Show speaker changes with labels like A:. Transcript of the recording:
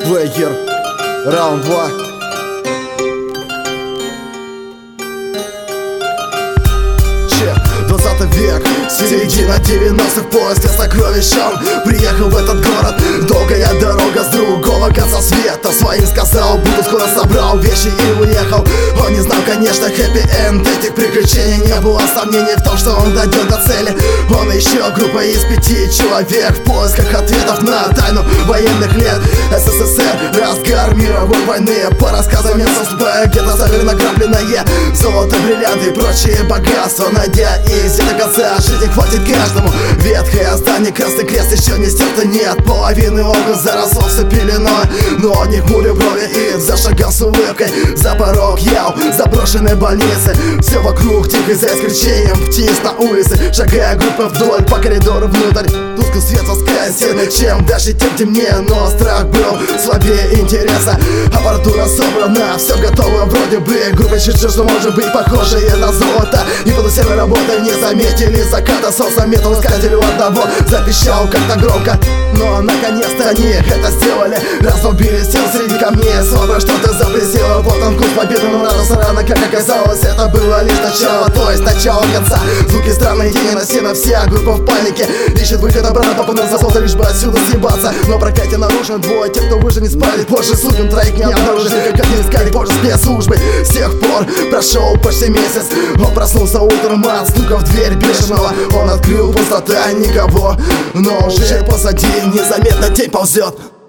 A: Вейгер, раунд 2. Че, 20 век, середина 90-х, в поиске сокровищем приехал в этот город. Долгая дорога с другого конца света. Своим сказал, буду скоро, собрал вещи и уехал. Он не знал, конечно, хэппи-энд этих приключений. Не было сомнений в том, что он дойдет до цели. Он и еще группа из 5 человек в поисках ответов на тайну военных лет СССР, разгар мировой войны. По рассказам местных где-то забили награбленное золото, бриллианты и прочие богатства. Найдя из до конца жизни хватит каждому. Ветхое здание, красный крест еще не стерто, нет. Половины окон заросло все пеленой, но не хмурю брови и зашагал с улыбкой за порог ял заброшенной больницы. Все вокруг тихо, за исключением птиц на улице. Шагая группа вдоль по коридору внутрь. Тусклый свет воскресенье, чем дальше, тем темнее. Но страх был слабее интереса. Аппаратура собрана, все готово вроде бы. Группа чуть-чуть, что может быть похожее на золото. И под усердной работой не заметили заката. Солнце метал искателю одного запищал как-то громко. Но наконец-то они это сделали. Разбомбили стен среди камней. Словно что-то заблестело. Вот он вкус победы, но радостно рано, как оказалось, это было лишь начало, то есть начало конца. Звуки странные, тени на стенах, вся группа в панике. Ищет выход обратно, попадут за золото, лишь бы отсюда съебаться. Но проклятие нарушено, двое тех, кто выжил, не спали. Позже судьбам троих не обнаружили, как не искали позже спецслужбы. С тех пор прошел почти месяц. Он проснулся утром от стука в дверь бешеного. Он открыл, пустота, никого. Но уже позади незаметно день ползет.